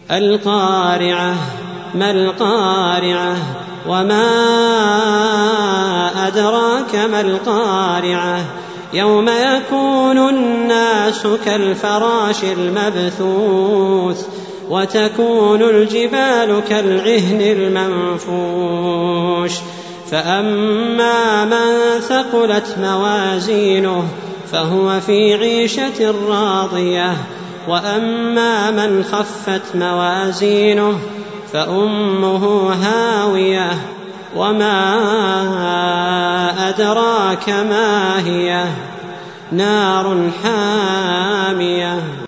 القارعة. ما القارعة؟ وما أدراك ما القارعة. يوم يكون الناس كالفراش المبثوث وتكون الجبال كالعهن المنفوش. فأما من ثقلت موازينه فهو في عيشة راضية، وأما من خفت موازينه فأمه هاوية. وما أدراك ما هي؟ نار حامية.